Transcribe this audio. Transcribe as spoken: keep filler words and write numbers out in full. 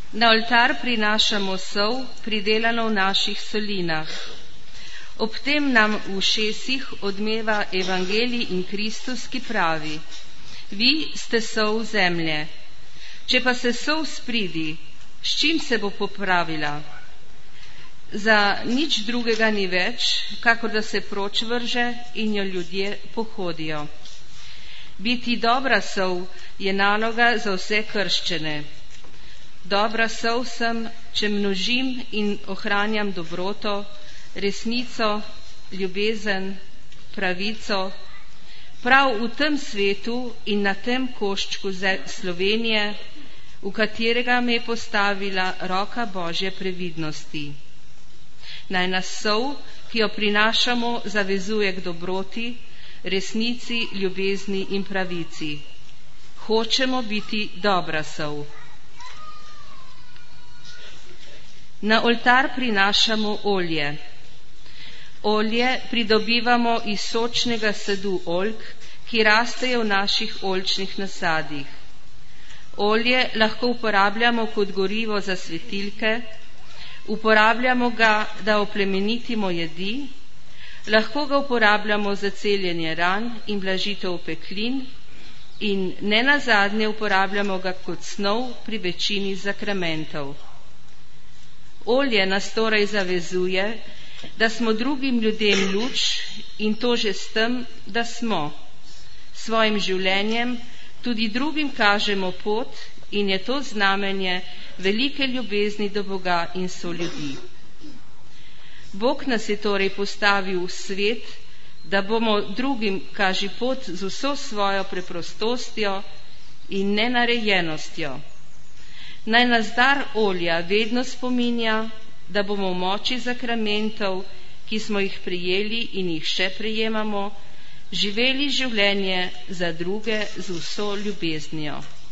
Na oltar prinašamo sol, pridelano v naših solinah. Ob tem nam v ušesih odmeva Evangelij in Kristus, ki pravi: Vi ste sol zemlje. Če pa se sol spridi, s čim se bo popravila? Za nič drugega ni več, kakor da se proč vrže in jo ljudje pohodijo. Biti dobra sol je naloga za vse krščene. Dobra sol sem, če množim in ohranjam dobroto, resnico, ljubezen, pravico, prav v tem svetu in na tem koščku Slovenije, v katerega me je postavila roka Božje previdnosti. Naj nas sol, ki jo prinašamo, zavezuje k dobroti, resnici, ljubezni in pravici. Hočemo biti dobra sol. Na oltar prinašamo olje. Olje pridobivamo iz sočnega sadu oljk, ki rastejo v naših oljčnih nasadih. Olje lahko uporabljamo kot gorivo za svetilke, uporabljamo ga, da oplemenitimo jedi, lahko ga uporabljamo za celjenje ran in blažitev opeklin in nenazadnje uporabljamo ga kot snov pri večini sakramentov. Olje nas torej zavezuje, da smo drugim ljudem luč, in to že s tem, da smo. Svojim življenjem tudi drugim kažemo pot in je to znamenje velike ljubezni do Boga in soljudi. Bog nas je torej postavil v svet, da bomo drugim kaži pot z vso svojo preprostostjo in nenarejenostjo. Naj nas dar olja vedno spominja, da bomo v moči sakramentov, ki smo jih prejeli in jih še prejemamo, živeli življenje za druge z vso ljubeznijo.